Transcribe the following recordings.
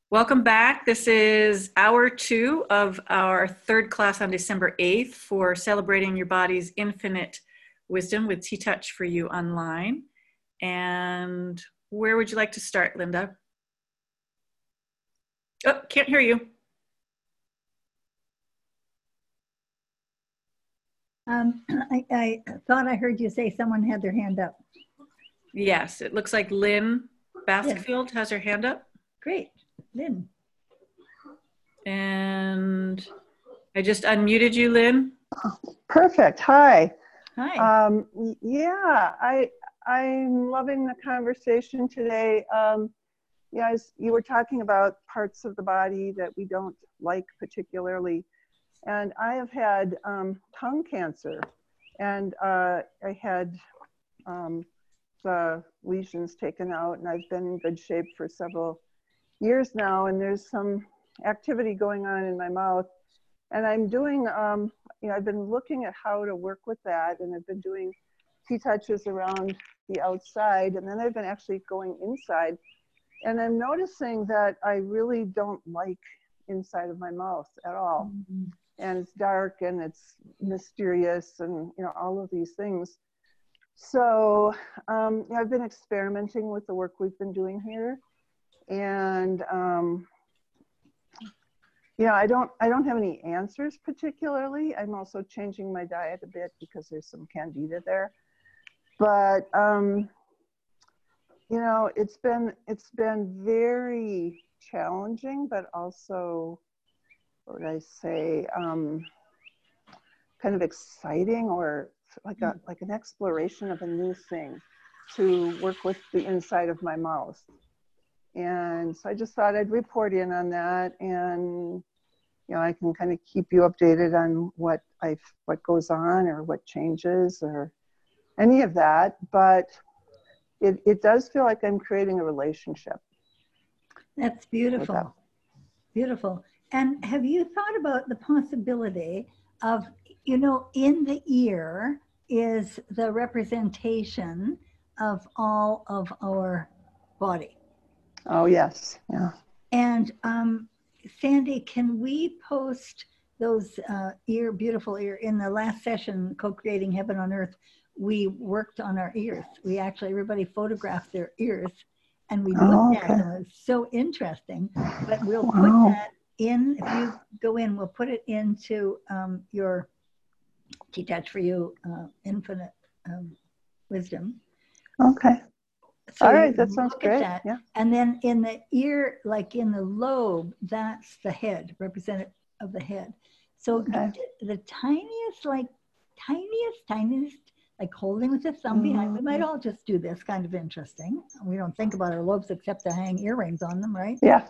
Welcome back. This is hour 2 of our third class on December 8th for Celebrating Your Body's Infinite Wisdom with T-Touch for You online. And where would you like to start, Linda? Oh, can't hear you. I thought I heard you say someone had their hand up. Yes, it looks like Lynn Baskfield has her hand up. Great, Lynn. And I just unmuted you, Lynn. Perfect. Hi. Hi. Yeah, I'm loving the conversation today. As you were talking about parts of the body that we don't like particularly, and I have had tongue cancer, and I had the lesions taken out, and I've been in good shape for several years now, and there's some activity going on in my mouth, and I'm doing I've been looking at how to work with that, and I've been doing T-touches around the outside, and then I've been actually going inside, and I'm noticing that I really don't like inside of my mouth at all. Mm-hmm. And it's dark and it's mysterious and all of these things. So I've been experimenting with the work we've been doing here, and I don't have any answers particularly. I'm also changing my diet a bit because there's some candida there. But it's been very challenging, but also, what would I say, kind of exciting, or like an exploration of a new thing to work with the inside of my mouth. And so I just thought I'd report in on that, and I can kind of keep you updated on what goes on or what changes or any of that. But it does feel like I'm creating a relationship. That's beautiful. Beautiful. And have you thought about the possibility of, in the ear is the representation of all of our body? Oh, yes. Yeah. And Sandy, can we post those beautiful ear? In the last session, Co-Creating Heaven on Earth, we worked on our ears. Everybody photographed their ears, and we looked at them. It was so interesting. But we'll put that in, if you go in, we'll put it into your T-Touch for You Infinite Wisdom. Okay. So all right, that sounds great. That. Yeah. And then in the ear, like in the lobe, that's the head, representative of the head. So the tiniest, like holding with the thumb behind. We might all just do this, kind of interesting. We don't think about our lobes except to hang earrings on them, right? Yeah.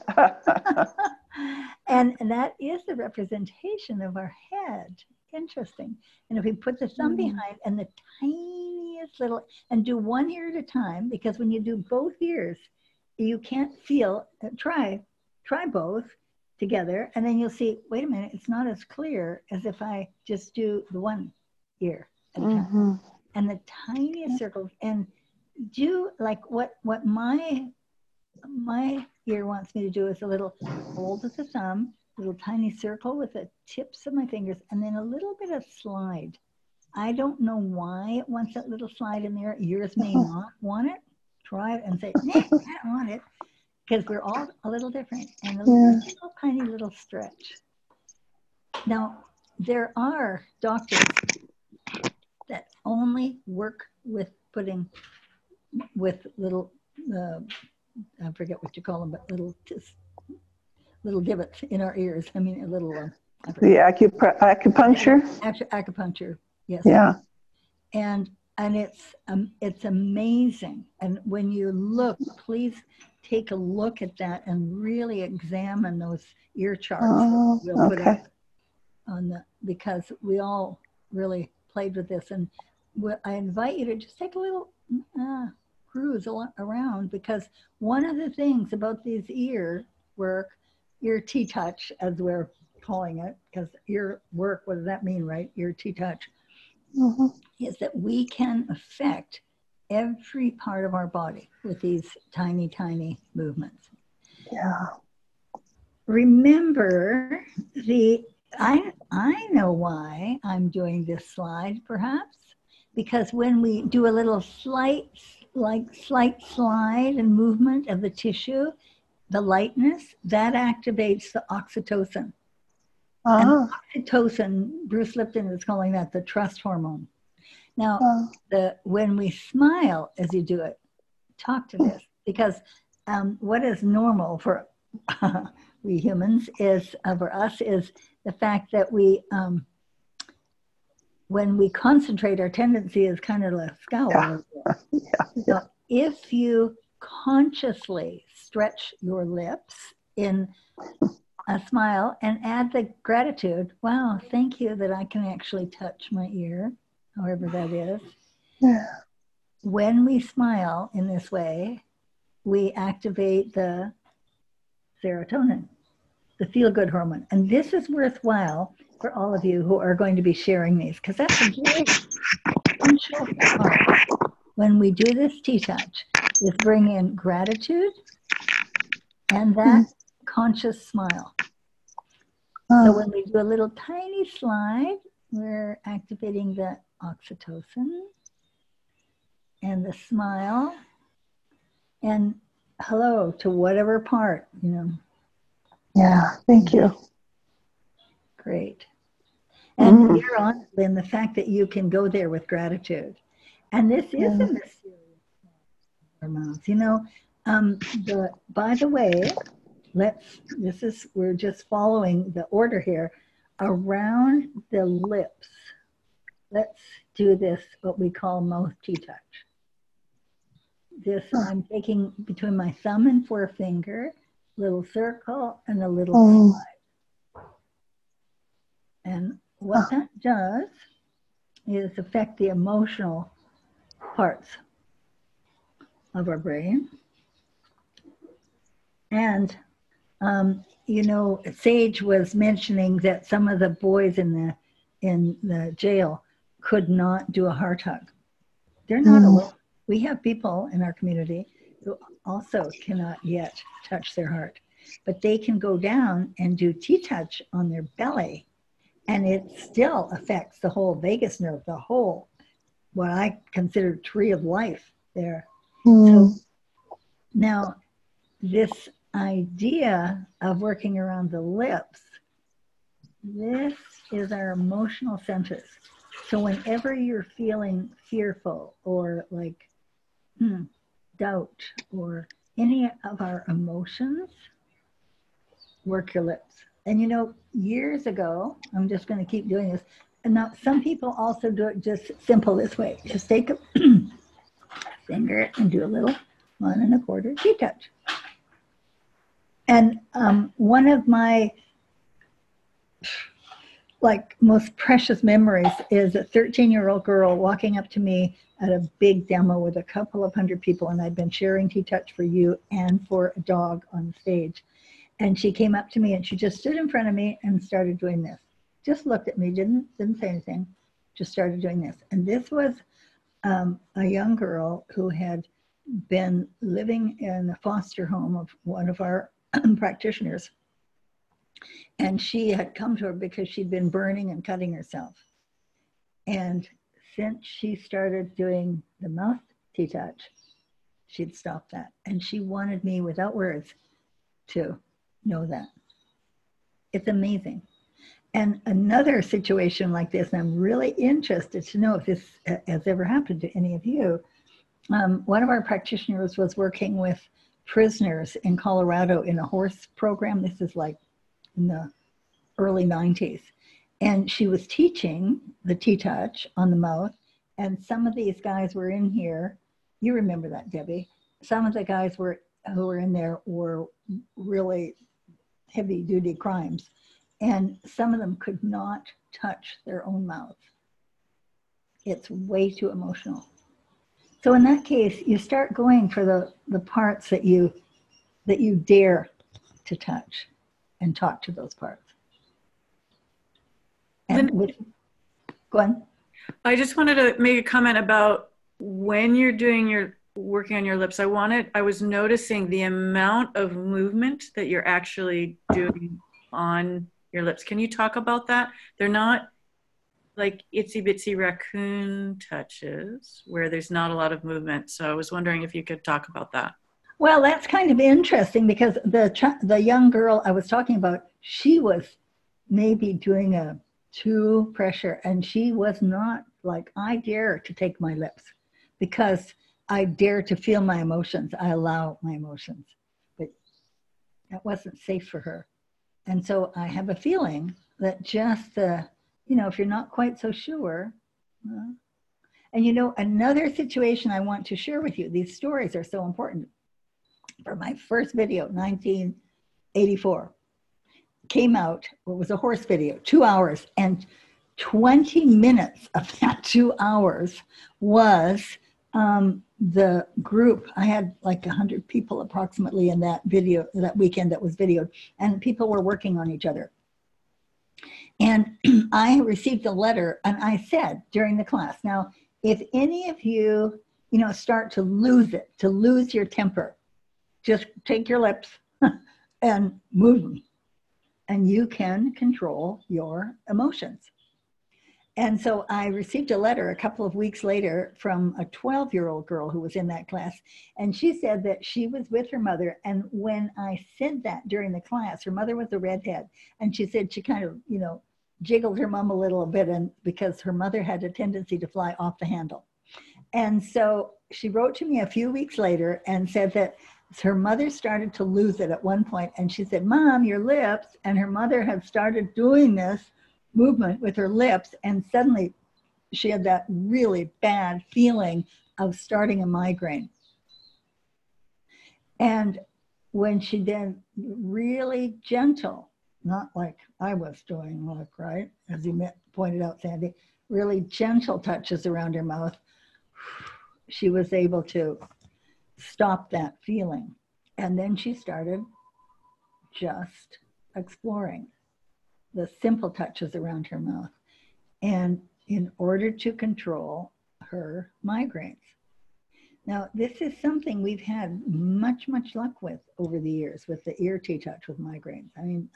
and that is the representation of our head. Interesting. And if we put the thumb behind and the tiniest little, and do one ear at a time, because when you do both ears, you can't feel, try both together, and then you'll see, wait a minute, it's not as clear as if I just do the one ear at a time. And the tiniest circles, and do like what my ear wants me to do is a little hold with the thumb, little tiny circle with the tips of my fingers, and then a little bit of slide. I don't know why it wants that little slide in there. Yours may not want it. Try it and say, nah, I don't want it. Because we're all a little different, and a little tiny little stretch. Now, there are doctors that only work with putting with little, I forget what you call them, but little divots in our ears. I mean, a little. The acupuncture. Acupuncture, yes. Yeah. And it's amazing. And when you look, please take a look at that and really examine those ear charts that we'll put up on because we all really played with this. And I invite you to just take a little cruise around, because one of the things about these ear T-touch, as we're calling it, because ear work, what does that mean, right? Ear T-touch, is that we can affect every part of our body with these tiny, tiny movements. Yeah. remember I know why I'm doing this slide, perhaps, because when we do a little slight slide and movement of the tissue, the lightness, that activates the oxytocin. And oxytocin, Bruce Lipton is calling that the trust hormone. Now, when we smile as you do it, talk to this, because what is normal for we humans is, for us, is the fact that we, when we concentrate, our tendency is kind of to scowl. Yeah. So if you consciously stretch your lips in a smile and add the gratitude, wow, thank you that I can actually touch my ear, however that is. Yeah. When we smile in this way, we activate the serotonin, the feel-good hormone. And this is worthwhile for all of you who are going to be sharing these, because that's a very essential part when we do this T-touch, is bring in gratitude and that conscious smile. So when we do a little tiny slide, we're activating the oxytocin and the smile and hello to whatever part, you know. Yeah, thank you. Great. And here on, Lynn, the fact that you can go there with gratitude. And this is a mysterious hormones. You know, by the way, we're just following the order here. Around the lips, let's do this, what we call mouth T-touch. This, I'm taking between my thumb and forefinger, little circle and a little slide. And what that does is affect the emotional parts of our brain. And, you know, Sage was mentioning that some of the boys in the jail could not do a heart hug. They're not alone. We have people in our community who also cannot yet touch their heart, but they can go down and do T-touch on their belly, and it still affects the whole vagus nerve, the whole, what I consider tree of life there. So now this idea of working around the lips, this is our emotional centers. So whenever you're feeling fearful or like doubt or any of our emotions, work your lips. And you know, years ago, I'm just going to keep doing this. And now some people also do it just simple this way. Just take a finger and do a little 1 1/4 T-touch. And one of my most precious memories is a 13-year-old girl walking up to me at a big demo with a couple of hundred people, and I'd been sharing T-touch for you and for a dog on stage. And she came up to me and she just stood in front of me and started doing this. Just looked at me, didn't say anything, just started doing this. And this was a young girl who had been living in the foster home of one of our practitioners. And she had come to her because she'd been burning and cutting herself. And since she started doing the mouth T-touch, she'd stopped that. And she wanted me, without words, to know that. It's amazing. And another situation like this, and I'm really interested to know if this has ever happened to any of you. One of our practitioners was working with prisoners in Colorado in a horse program. This is like in the early 90s. And she was teaching the T-touch on the mouth. And some of these guys were in here. You remember that, Debbie. Some of the guys who were in there were really heavy duty crimes. And some of them could not touch their own mouth. It's way too emotional. So in that case, you start going for the parts that you dare to touch and talk to those parts. And go on. I just wanted to make a comment about when you're doing your working on your lips, I was noticing the amount of movement that you're actually doing on your lips. Can you talk about that? They're not like itsy bitsy raccoon touches where there's not a lot of movement. So I was wondering if you could talk about that. Well, that's kind of interesting because the young girl I was talking about, she was maybe doing a 2 pressure, and she was not like, I dare to take my lips because I dare to feel my emotions. I allow my emotions, but that wasn't safe for her. And so I have a feeling that just if you're not quite so sure. And another situation I want to share with you, these stories are so important. For my first video, 1984, came out, it was a horse video, 2 hours, and 20 minutes of that 2 hours was the group. I had like 100 people approximately in that video, that weekend that was videoed, and people were working on each other. And I received a letter, and I said during the class, now, if any of you, start to lose it, to lose your temper, just take your lips and move them, and you can control your emotions. And so I received a letter a couple of weeks later from a 12-year-old girl who was in that class. And she said that she was with her mother. And when I said that during the class, her mother was a redhead. And she said she kind of, jiggled her mom a little bit, and because her mother had a tendency to fly off the handle. And so she wrote to me a few weeks later and said that her mother started to lose it at one point. And she said, Mom, your lips. And her mother had started doing this movement with her lips, and suddenly she had that really bad feeling of starting a migraine. And when she then really gentle, not like I was doing, like, right, as you pointed out, Sandy, really gentle touches around her mouth, she was able to stop that feeling. And then she started just exploring the simple touches around her mouth, and in order to control her migraines. Now, this is something we've had much luck with over the years with the ear T-touch with migraines. I mean,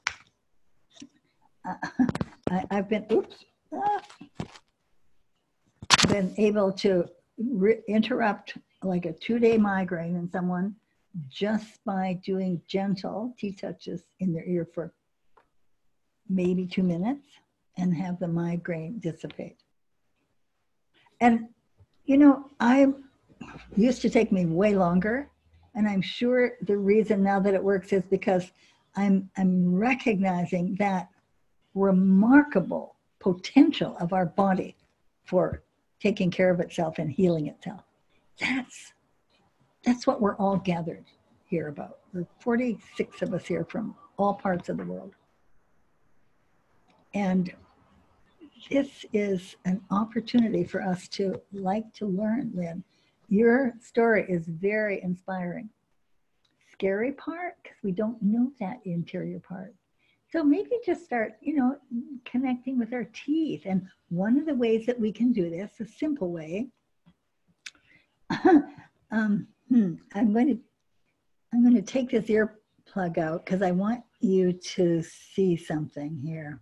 I've been been able to interrupt like a 2-day migraine in someone just by doing gentle T-touches in their ear for maybe 2 minutes and have the migraine dissipate. And, I used to take me way longer. And I'm sure the reason now that it works is because I'm recognizing that remarkable potential of our body for taking care of itself and healing itself. That's what we're all gathered here about. There are 46 of us here from all parts of the world. And this is an opportunity for us to learn, Lynn. Your story is very inspiring. Scary part, because we don't know that interior part. So maybe just start, connecting with our teeth. And one of the ways that we can do this, a simple way, I'm going to take this earplug out because I want you to see something here.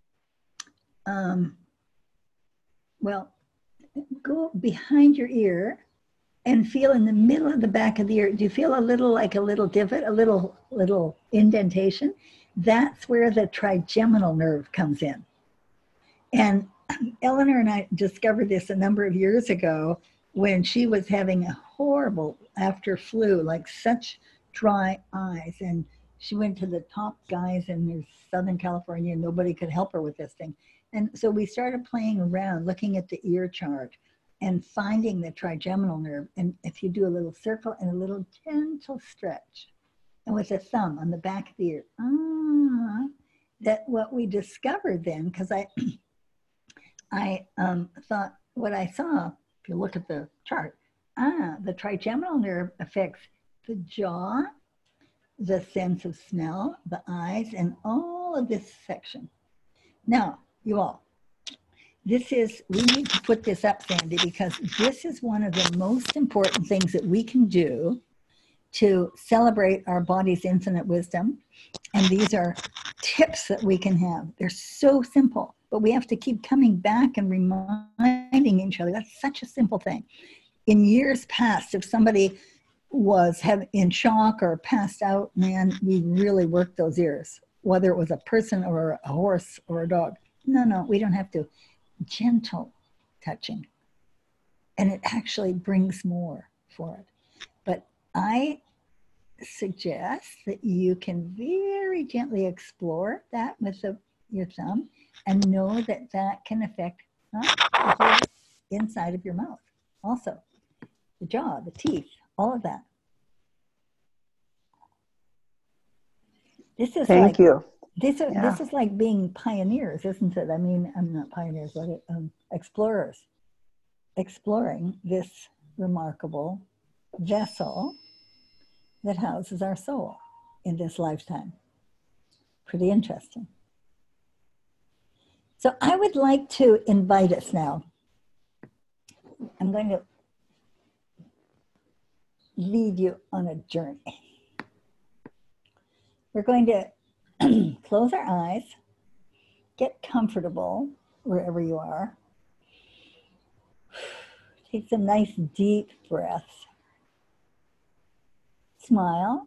Well, go behind your ear and feel in the middle of the back of the ear. Do you feel a little divot, a little indentation? That's where the trigeminal nerve comes in. And Eleanor and I discovered this a number of years ago when she was having a horrible after flu, like such dry eyes. And she went to the top guys in Southern California, and nobody could help her with this thing. And so we started playing around, looking at the ear chart and finding the trigeminal nerve. And if you do a little circle and a little gentle stretch, and with a thumb on the back of the ear, that what we discovered then, because I thought what I saw, if you look at the chart, the trigeminal nerve affects the jaw, the sense of smell, the eyes, and all of this section. Now, you all, we need to put this up, Sandy, because this is one of the most important things that we can do to celebrate our body's infinite wisdom. And these are tips that we can have. They're so simple, but we have to keep coming back and reminding each other. That's such a simple thing. In years past, if somebody was in shock or passed out, man, we really worked those ears, whether it was a person or a horse or a dog. No, we don't have to. Gentle touching. And it actually brings more for it. But I suggest that you can very gently explore that with your thumb and know that that can affect the whole inside of your mouth. Also, the jaw, the teeth, all of that. Thank you. This is like being pioneers, isn't it? I mean, I'm not pioneers, but explorers. Exploring this remarkable vessel that houses our soul in this lifetime. Pretty interesting. So I would like to invite us now. I'm going to lead you on a journey. We're going to close our eyes, get comfortable wherever you are. Take some nice deep breaths. Smile.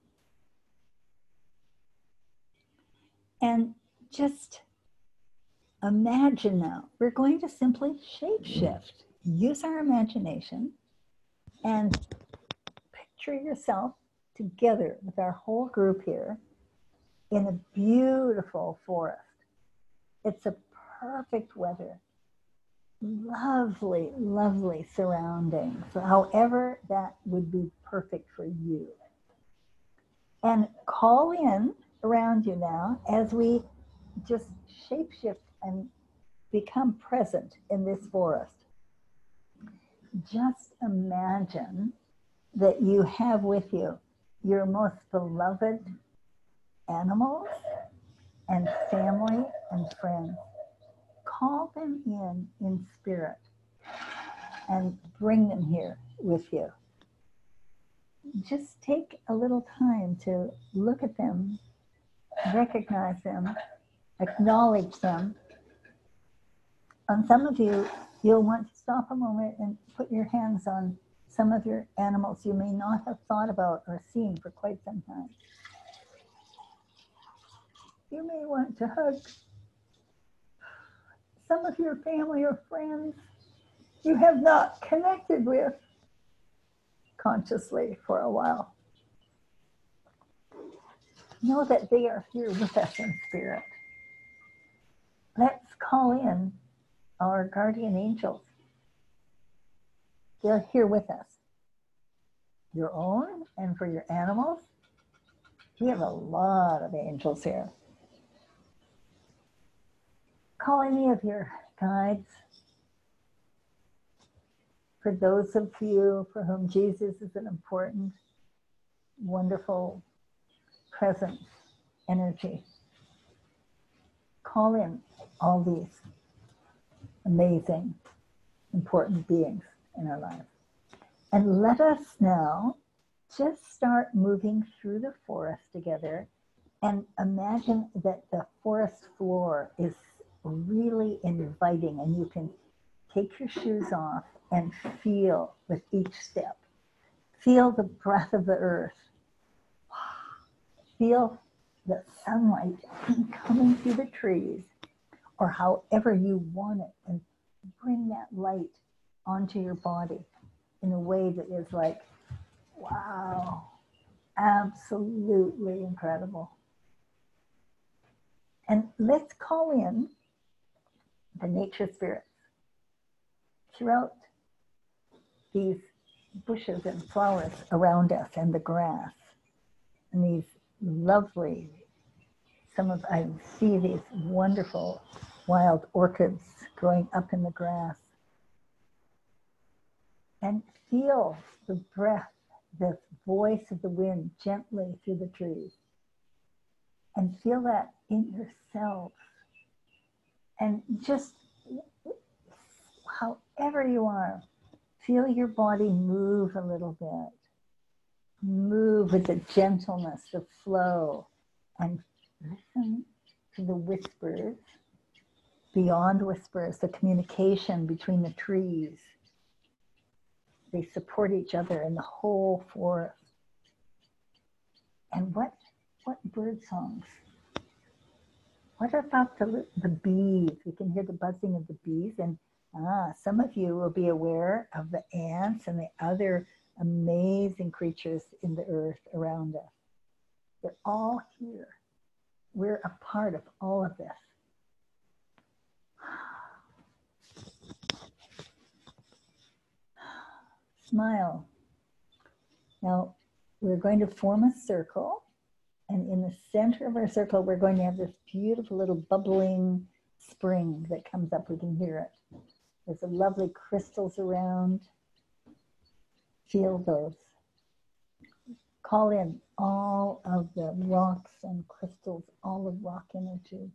And just imagine now, we're going to simply shapeshift. Use our imagination and picture yourself together with our whole group here in a beautiful forest. It's a perfect weather. Lovely, lovely surroundings. So however that would be perfect for you. And call in around you now as we just shapeshift and become present in this forest. Just imagine that you have with you your most beloved animals and family and friends. Call them in spirit and bring them here with you. Just take a little time to look at them, recognize them, acknowledge them. On some of you, you'll want to stop a moment and put your hands on some of your animals you may not have thought about or seen for quite some time. You may want to hug some of your family or friends you have not connected with consciously for a while. Know that they are here with us in spirit. Let's call in our guardian angels. They're here with us. Your own and for your animals. We have a lot of angels here. Call any of your guides. For those of you for whom Jesus is an important, wonderful, present energy, call in all these amazing, important beings in our lives. And let us now just start moving through the forest together and imagine that the forest floor is really inviting, and you can take your shoes off and feel with each step. Feel the breath of the earth. Feel the sunlight coming through the trees, or however you want it, and bring that light onto your body in a way that is like, wow, absolutely incredible. And let's call in the nature spirits throughout these bushes and flowers around us, and the grass, and these lovely, I see these wonderful wild orchids growing up in the grass. And feel the breath, the voice of the wind gently through the trees. And feel that in yourself. And just however you are, feel your body move a little bit. Move with the gentleness, the flow, and listen to the whispers, beyond whispers, the communication between the trees. They support each other in the whole forest. And what bird songs? What about the bees? We can hear the buzzing of the bees, and some of you will be aware of the ants and the other amazing creatures in the earth around us. They're all here. We're a part of all of this. Smile. Now, we're going to form a circle, and in the center of our circle, we're going to have this beautiful little bubbling spring that comes up. We can hear it. There's a lovely crystals around. Feel those. Call in all of the rocks and crystals, all of rock energy.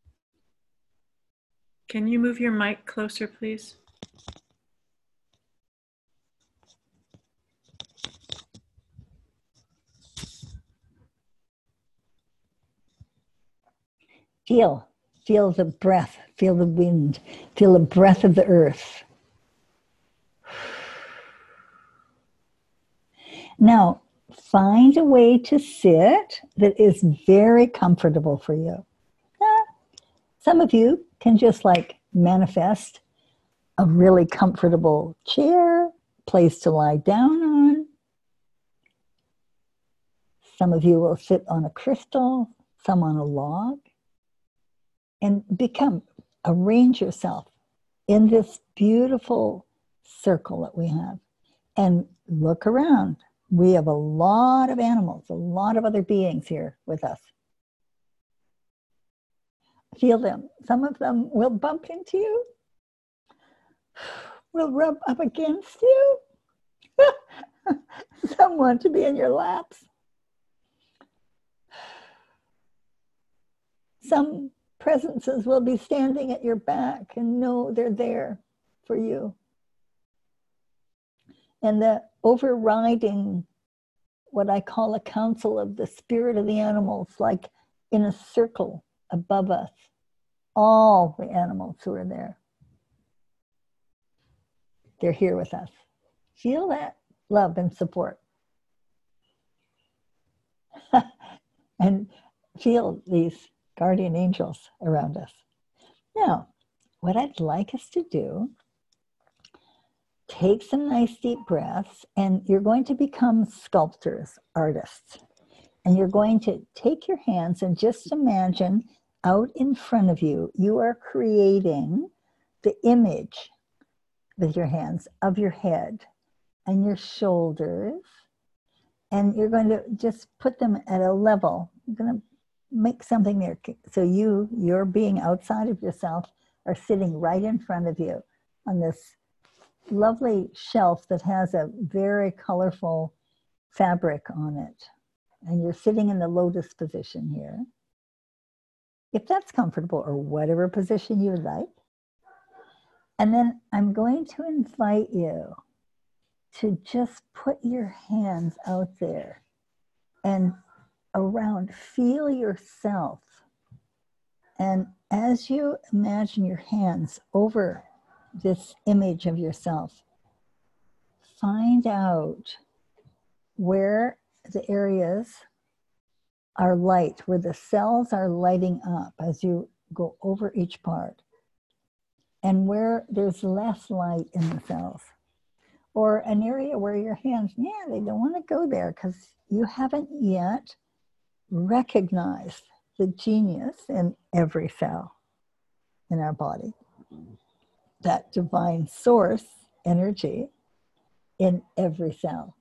Can you move your mic closer, please? Feel the breath, feel the wind, feel the breath of the earth. Now, find a way to sit that is very comfortable for you. Some of you can just like manifest a really comfortable chair, place to lie down on. Some of you will sit on a crystal, some on a log. And arrange yourself in this beautiful circle that we have. And look around. We have a lot of animals, a lot of other beings here with us. Feel them. Some of them will bump into you, will rub up against you. Some want to be in your laps. Some presences will be standing at your back and know they're there for you. And the overriding, what I call a council of the spirit of the animals, like in a circle above us, all the animals who are there. They're here with us. Feel that love and support. And feel these guardian angels around us. Now, what I'd like us to do, take some nice deep breaths, and you're going to become sculptors, artists. And you're going to take your hands and just imagine out in front of you, you are creating the image with your hands of your head and your shoulders. And you're going to just put them at a level. You're going to make something there. So your being outside of yourself are sitting right in front of you on this lovely shelf that has a very colorful fabric on it. And you're sitting in the lotus position here. If that's comfortable, or whatever position you like. And then I'm going to invite you to just put your hands out there and around, feel yourself. And as you imagine your hands over this image of yourself, find out where the areas are light, where the cells are lighting up as you go over each part, and where there's less light in the cells. Or an area where your hands, they don't want to go there because you haven't yet recognize the genius in every cell in our body, that divine source energy in every cell.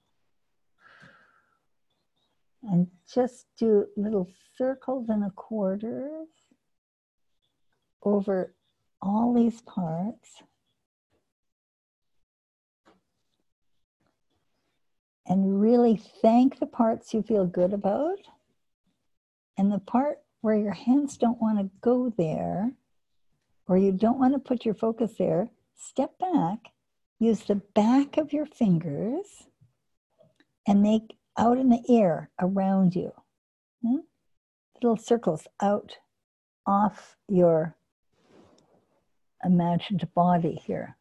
And just do little circles and a quarters over all these parts. And really thank the parts you feel good about. And the part where your hands don't want to go there, or you don't want to put your focus there, step back, use the back of your fingers and make out in the air around you. Little circles out off your imagined body here.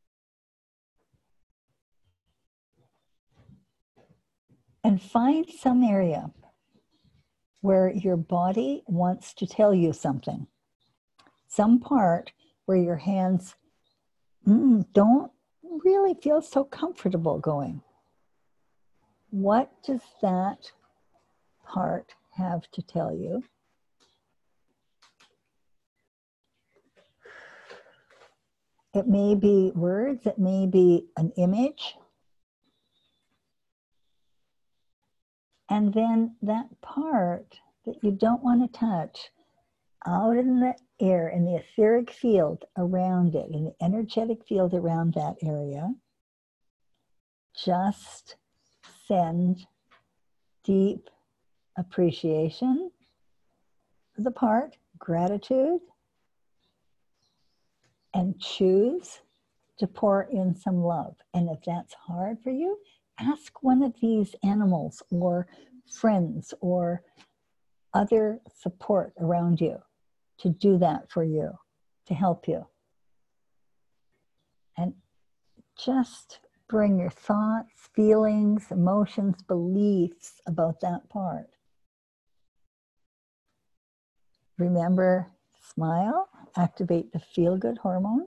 And find some area where your body wants to tell you something. Some part where your hands don't really feel so comfortable going. What does that part have to tell you? It may be words, it may be an image. And then that part that you don't want to touch, out in the air, in the etheric field around it, in the energetic field around that area, just send deep appreciation for the part, gratitude, and choose to pour in some love. And if that's hard for you, ask one of these animals or friends or other support around you to do that for you, to help you. And just bring your thoughts, feelings, emotions, beliefs about that part. Remember, smile, activate the feel-good hormone.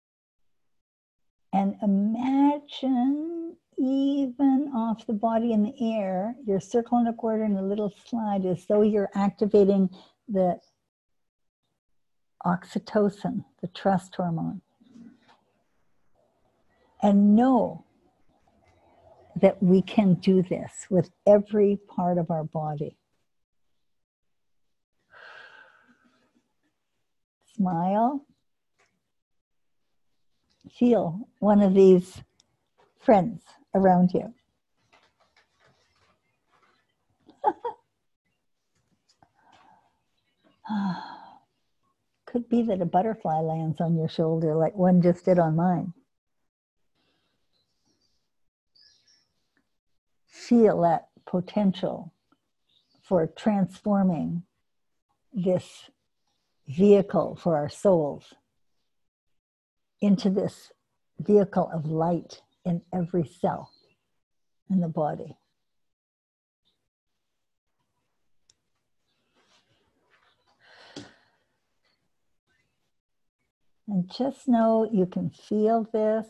And imagine, even off the body in the air, your circle and a quarter and a little slide as though you're activating the oxytocin, the trust hormone. And know that we can do this with every part of our body. Smile. Feel one of these friends around you. Could be that a butterfly lands on your shoulder like one just did on mine. Feel that potential for transforming this vehicle for our souls into this vehicle of light in every cell in the body. And just know you can feel this.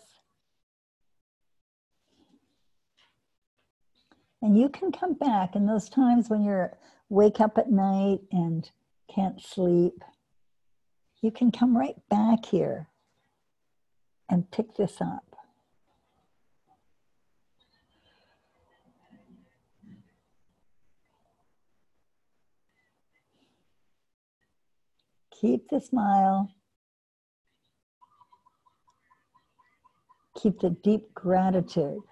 And you can come back in those times when you're wake up at night and can't sleep. You can come right back here and pick this up. Keep the smile. Keep the deep gratitude.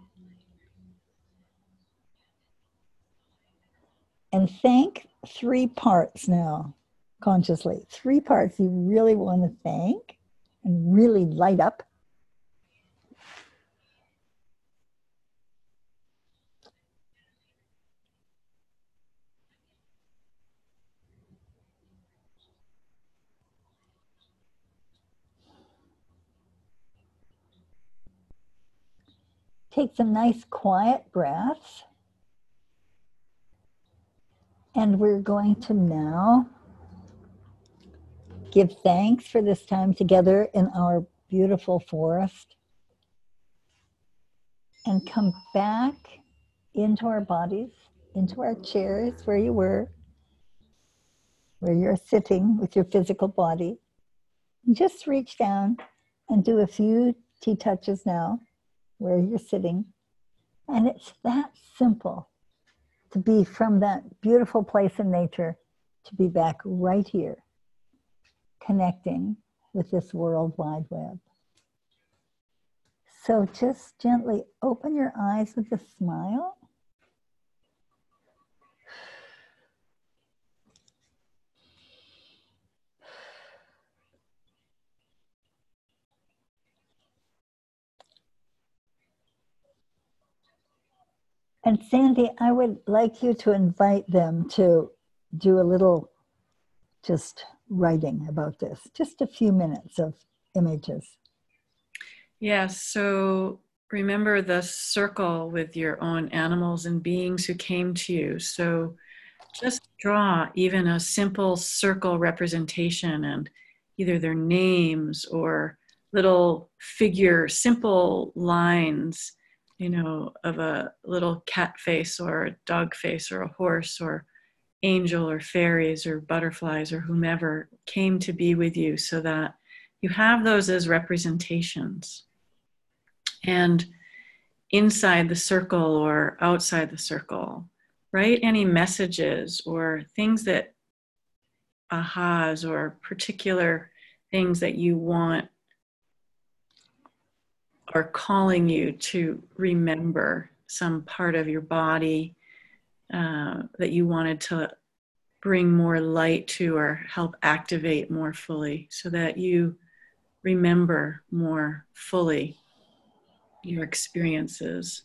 And thank 3 parts now, consciously. 3 parts you really want to thank and really light up. Take some nice quiet breaths. And we're going to now give thanks for this time together in our beautiful forest. And come back into our bodies, into our chairs where you were, where you're sitting with your physical body. And just reach down and do a few T-touches now where you're sitting. And it's that simple to be from that beautiful place in nature, to be back right here, connecting with this World Wide Web. So just gently open your eyes with a smile. And Sandy, I would like you to invite them to do a little just writing about this, just a few minutes of images. Yes, so remember the circle with your own animals and beings who came to you. So just draw even a simple circle representation and either their names or little figure, simple lines, of a little cat face or a dog face or a horse or angel or fairies or butterflies or whomever came to be with you, so that you have those as representations. And inside the circle or outside the circle, write any messages or things that ahas or particular things that you want are calling you to remember, some part of your body that you wanted to bring more light to or help activate more fully, so that you remember more fully your experiences.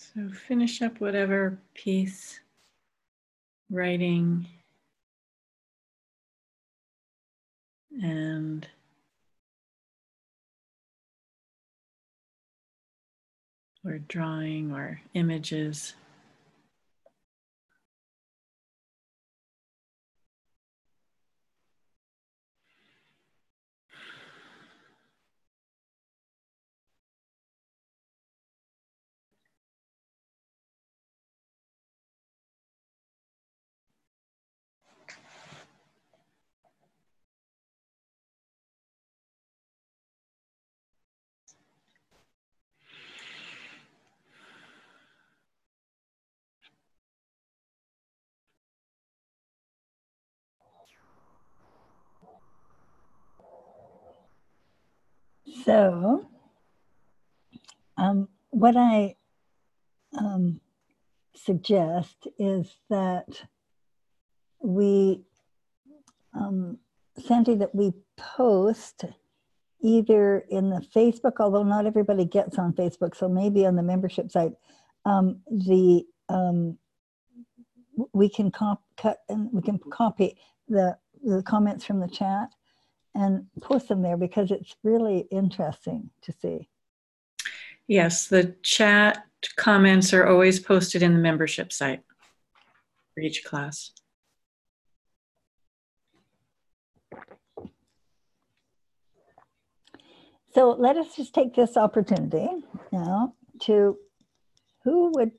So finish up whatever piece, writing and or drawing or images. So, what I suggest is that we, Sandy, that we post either in the Facebook, although not everybody gets on Facebook, so maybe on the membership site, we can cut and we can copy the comments from the chat and post them there because it's really interesting to see. Yes, the chat comments are always posted in the membership site for each class. So let us just take this opportunity now to, who would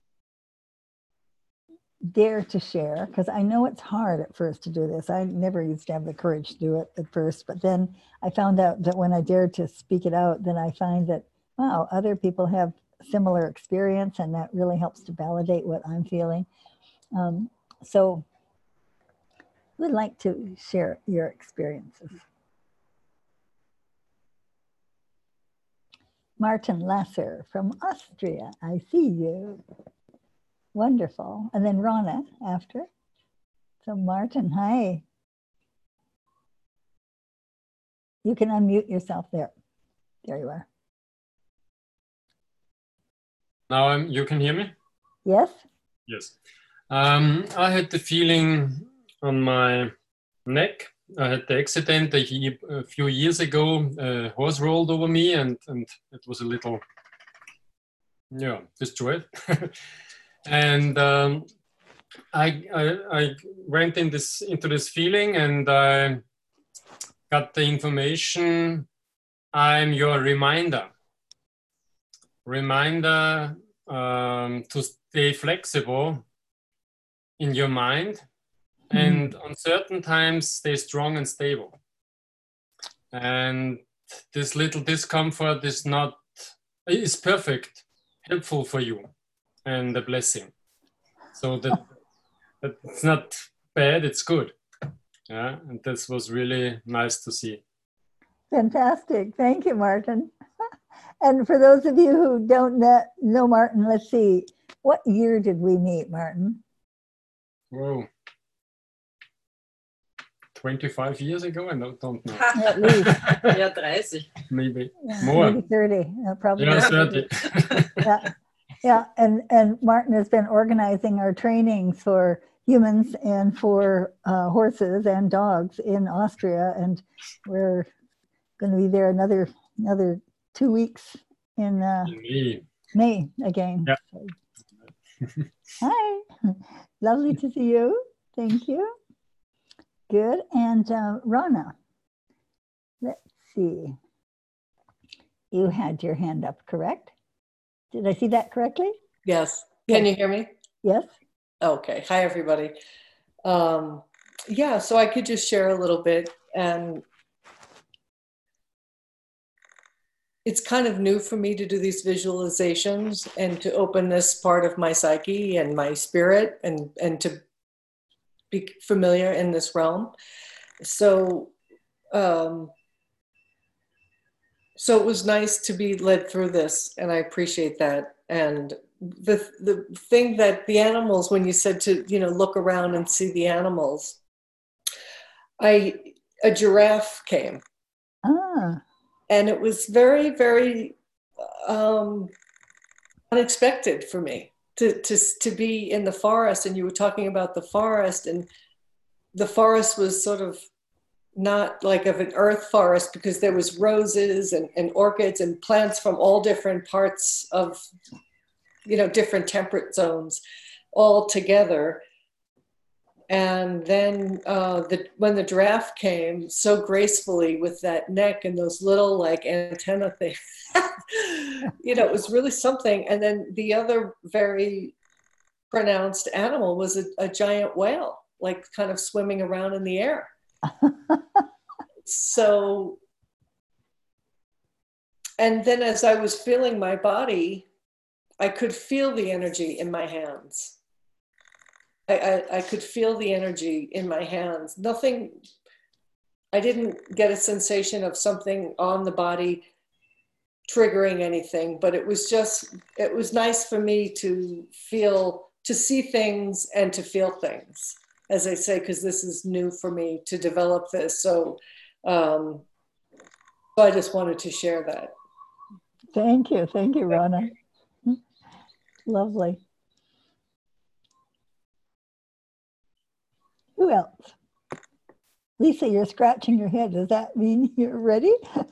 dare to share? Because I know it's hard at first to do this. I never used to have the courage to do it at first, but then I found out that when I dared to speak it out, then I find that, wow, other people have similar experience, and that really helps to validate what I'm feeling. So I would like to share your experiences. Martin Lasser from Austria, I see you. Wonderful. And then Rana after. So Martin, hi. You can unmute yourself there. There you are. Now you can hear me? Yes? Yes. I had the feeling on my neck. I had the accident a few years ago. A horse rolled over me and it was a little, destroyed. And I went into this feeling, and I got the information. I'm your reminder to stay flexible in your mind, and on certain times stay strong and stable. And this little discomfort is perfect, helpful for you, and a blessing. So that it's not bad, it's good. Yeah, and this was really nice to see. Fantastic. Thank you, Martin. And for those of you who don't know Martin, let's see. What year did we meet, Martin? Whoa. 25 years ago? I don't know. At least. Yeah, 30. Maybe Yeah, more. maybe 30. Probably. Yeah, 30. Yeah. And Martin has been organizing our trainings for humans and for horses and dogs in Austria. And we're going to be there another 2 weeks in May again. Yeah. So. Hi, lovely to see you. Thank you. Good. And Rana, let's see. You had your hand up, correct? Did I see that correctly? Yes. Can you hear me? Yes. Okay. Hi, everybody. Yeah, so I could just share a little bit. And it's kind of new for me to do these visualizations and to open this part of my psyche and my spirit and to be familiar in this realm. So, so it was nice to be led through this, and I appreciate that. And the thing that the animals, when you said to, look around and see the animals, a giraffe came. Ah. And it was very, very unexpected for me to be in the forest. And you were talking about the forest, and the forest was sort of not like of an earth forest, because there was roses and orchids and plants from all different parts of, you know, different temperate zones all together. And then when the giraffe came so gracefully with that neck and those little like antenna things, you know, it was really something. And then the other very pronounced animal was a giant whale, like kind of swimming around in the air. So, and then as I was feeling my body, I could feel the energy in my hands. I could feel the energy in my hands. Nothing, I didn't get a sensation of something on the body triggering anything, but it was just, it was nice for me to feel, to see things and to feel things, as I say, because this is new for me to develop this. So I just wanted to share that. Thank you, Rona. Lovely. Who else? Lisa, you're scratching your head. Does that mean you're ready?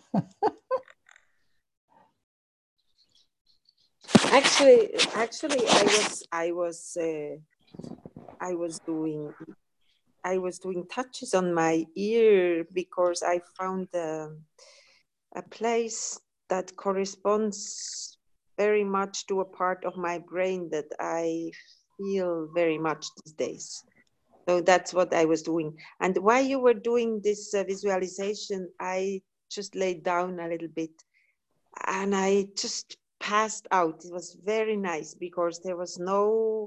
Actually, I was doing touches on my ear because I found a place that corresponds very much to a part of my brain that I feel very much these days. So that's what I was doing. And while you were doing this visualization, I just laid down a little bit and I just passed out. It was very nice because there was no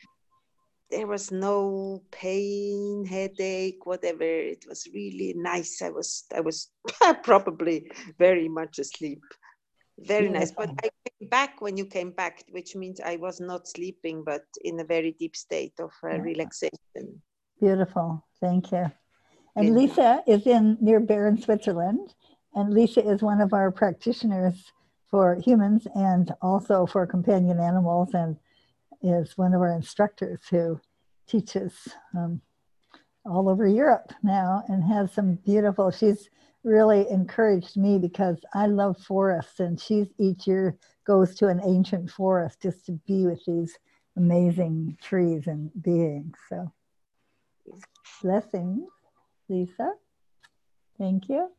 pain, headache, whatever. It was really nice. I was probably very much asleep. Very nice. But I came back when you came back, which means I was not sleeping, but in a very deep state of relaxation. Beautiful. Thank you. And Lisa is near Bern, Switzerland. And Lisa is one of our practitioners for humans and also for companion animals, and is one of our instructors who teaches all over Europe now, and has some beautiful, she's really encouraged me because I love forests, and she's each year goes to an ancient forest just to be with these amazing trees and beings. So blessings, Lisa. Thank you.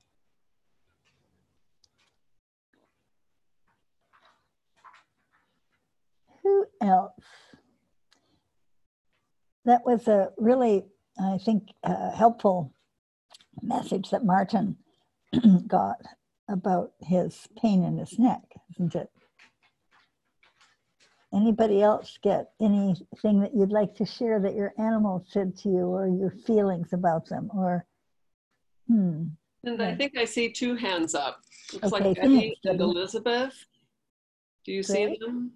Who else? That was a really, I think, helpful message that Martin got about his pain in his neck, isn't it? Anybody else get anything that you'd like to share that your animal said to you, or your feelings about them, or And I think I see two hands up. Looks okay, like Betty and Elizabeth. Do you see them?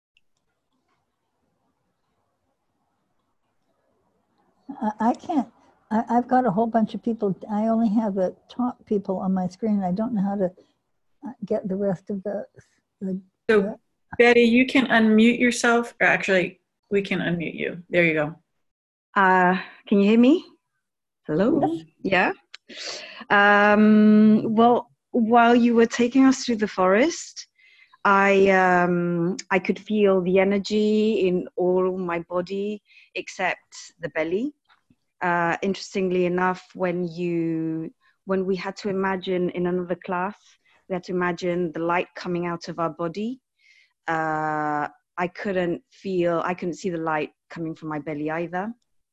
I can't. I've got a whole bunch of people. I only have the top people on my screen. I don't know how to get the rest of the So Betty, you can unmute yourself, or actually we can unmute you. There you go. Can you hear me? Hello? Yes. Yeah. Well, while you were taking us through the forest, I could feel the energy in all my body except the belly. Interestingly enough, when we had to imagine in another class, we had to imagine the light coming out of our body. I couldn't see the light coming from my belly either.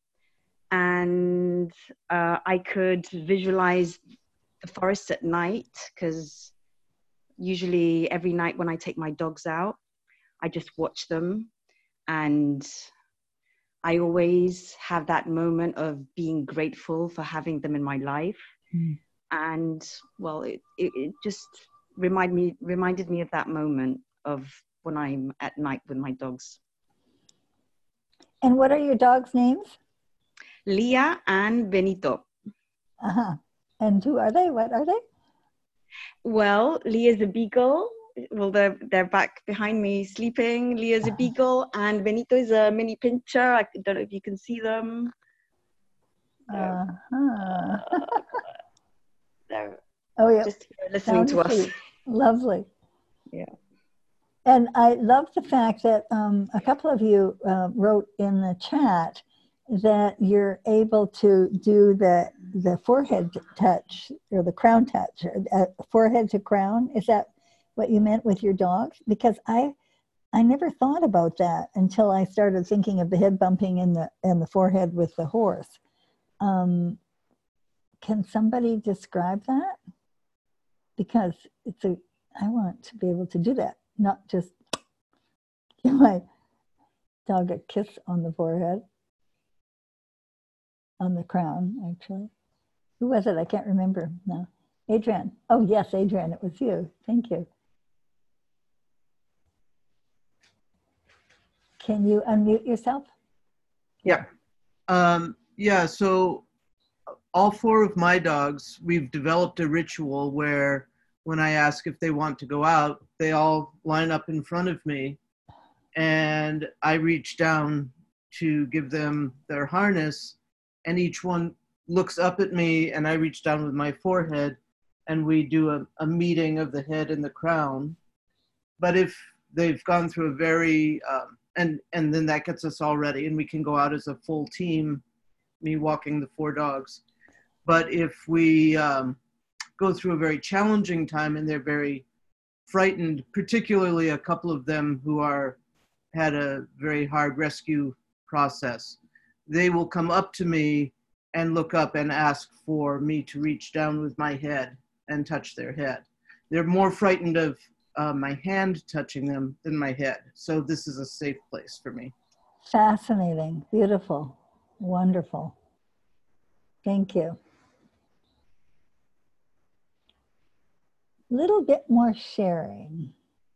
And I could visualize the forest at night, because usually every night when I take my dogs out, I just watch them, and I always have that moment of being grateful for having them in my life. And well, it just reminded me of that moment of when I'm at night with my dogs. And what are your dogs' names? Leah and Benito. And who are they? What are they? Well, Leah's a beagle well, they're back behind me sleeping. Leah's a beagle, and Benito is a mini pincher. I don't know if you can see them. They're Oh yeah, just here listening to us. Lovely. Yeah. And I love the fact that a couple of you wrote in the chat that you're able to do the forehead touch or the crown touch, forehead to crown. Is that what you meant with your dogs? Because I never thought about that until I started thinking of the head bumping in the forehead with the horse. Can somebody describe that? Because I want to be able to do that, not just give my dog a kiss on the forehead. On the crown, actually. Who was it? I can't remember now. Adrian. Oh, yes, Adrian, it was you. Thank you. Can you unmute yourself? Yeah. Yeah, so all 4 of my dogs, we've developed a ritual where when I ask if they want to go out, they all line up in front of me and I reach down to give them their harness, and each one looks up at me and I reach down with my forehead and we do a meeting of the head and the crown. But if they've gone through a very, and then that gets us all ready and we can go out as a full team, me walking the 4 dogs. But if we go through a very challenging time and they're very frightened, particularly a couple of them who had a very hard rescue process, they will come up to me and look up and ask for me to reach down with my head and touch their head. They're more frightened of my hand touching them than my head. So this is a safe place for me. Fascinating, beautiful, wonderful. Thank you. Little bit more sharing.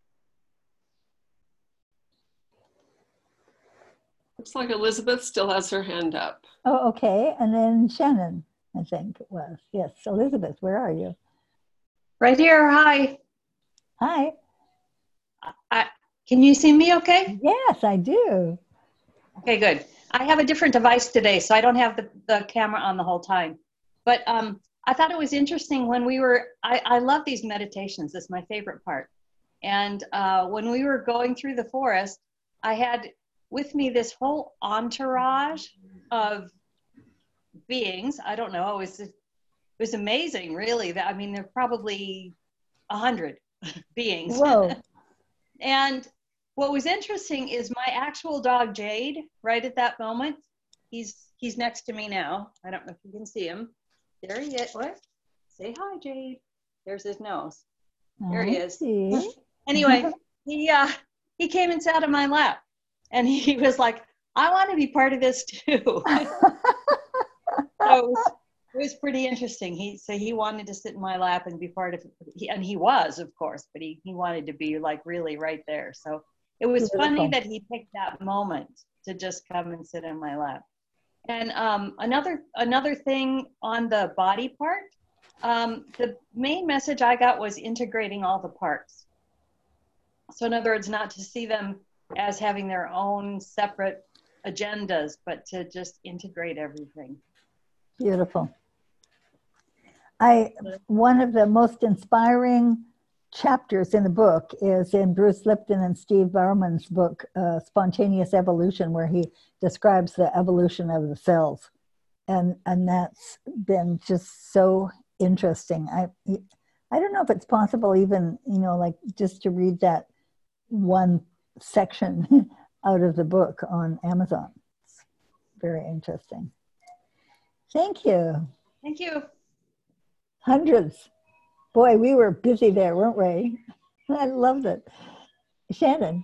Looks like Elizabeth still has her hand up. Oh, okay. And then Shannon, I think it was. Yes, Elizabeth, where are you? Right here, hi. Hi. Can you see me okay? Yes, I do. Okay, good. I have a different device today, so I don't have the camera on the whole time. But I thought it was interesting when we were, I love these meditations. This is my favorite part. And when we were going through the forest, I had with me this whole entourage of beings. I don't know, it was amazing, really. I mean, there are probably 100 beings. Whoa. And what was interesting is my actual dog, Jade, right at that moment, he's next to me now. I don't know if you can see him. There he is. What? Say hi, Jade. There's his nose. There he is. Anyway, he came and sat on my lap. And he was like, I want to be part of this too. So it was pretty interesting. He wanted to sit in my lap and be part of it. And he was, of course, but he wanted to be like really right there. So it was funny that he picked that moment to just come and sit in my lap. And another thing on the body part, the main message I got was integrating all the parts. So in other words, not to see them as having their own separate agendas, but to just integrate everything. Beautiful. One of the most inspiring chapters in the book is in Bruce Lipton and Steve Bauman's book, Spontaneous Evolution, where he describes the evolution of the cells. And that's been just so interesting. I don't know if it's possible even, like just to read that one section out of the book on Amazon. It's very interesting. Thank you. Thank you. Hundreds. Boy, we were busy there, weren't we? I loved it. Shannon.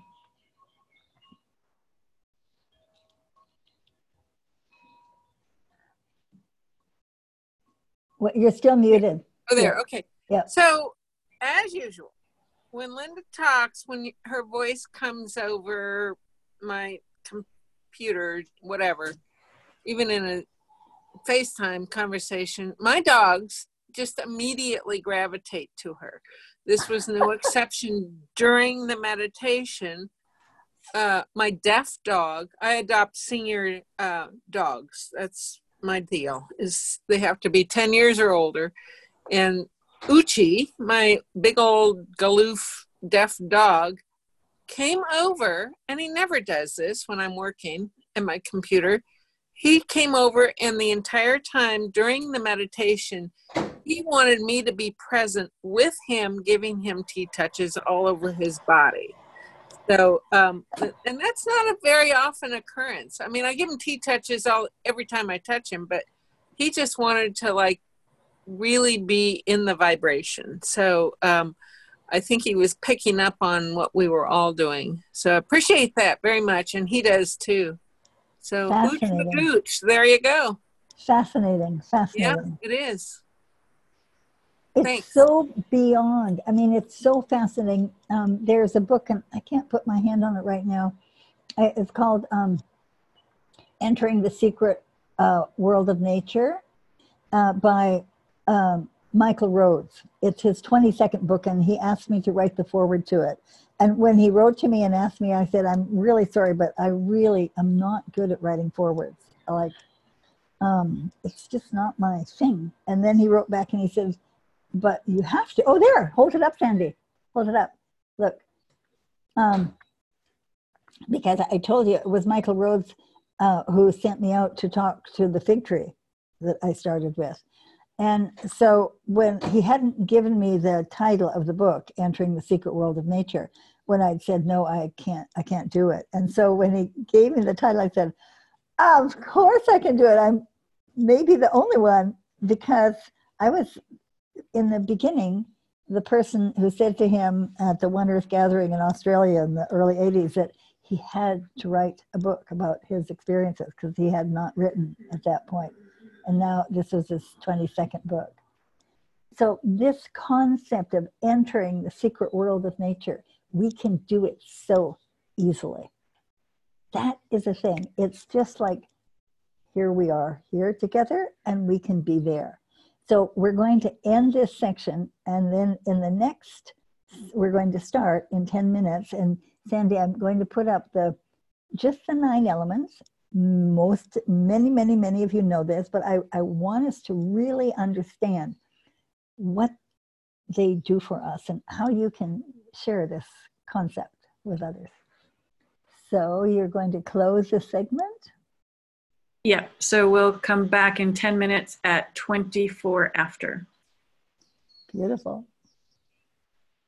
You're still muted. Oh, there. Okay. Yeah. So, as usual, when Linda talks, when her voice comes over my computer, whatever, even in a FaceTime conversation, my dogs just immediately gravitate to her. this was no exception. During the meditation, my deaf dog, I adopt senior dogs. That's my deal, is they have to be 10 years or older. And Uchi, my big old Galoof deaf dog, came over, and he never does this when I'm working at my computer. He came over, and the entire time during the meditation, he wanted me to be present with him, giving him T-touches all over his body. So, and that's not a very often occurrence. I mean, I give him T-touches every time I touch him, but he just wanted to like really be in the vibration. So I think he was picking up on what we were all doing. So I appreciate that very much, and he does too. So Ooch the Gooch, there you go. Fascinating, Yeah, fascinating. it is. It's Thanks. so beyond. I mean, it's so fascinating. There's a book, and I can't put my hand on it right now. It's called Entering the Secret World of Nature by Michael Rhodes. It's his 22nd book, and he asked me to write the foreword to it. And when he wrote to me and asked me, I said, I'm really sorry, but I really am not good at writing forewords. Like, it's just not my thing. And then he wrote back and he says, but you have to. Oh, there. Hold it up, Sandy. Hold it up. Look. Because I told you it was Michael Rhodes who sent me out to talk to the fig tree that I started with. And so when he hadn't given me the title of the book, Entering the Secret World of Nature, when I'd said, no, I can't do it. And so when he gave me the title, I said, of course I can do it. I'm maybe the only one, because I was, in the beginning, the person who said to him at the One Earth Gathering in Australia in the early 80s that he had to write a book about his experiences because he had not written at that point. And now this was his 22nd book. So this concept of entering the secret world of nature, we can do it so easily. That is a thing. It's just like, here we are here together and we can be there. So we're going to end this section, and then in the next, we're going to start in 10 minutes. And Sandy, I'm going to put up just the 9 elements. Many of you know this, but I want us to really understand what they do for us and how you can share this concept with others. So you're going to close this segment? Yeah, so we'll come back in 10 minutes at 24 after. Beautiful.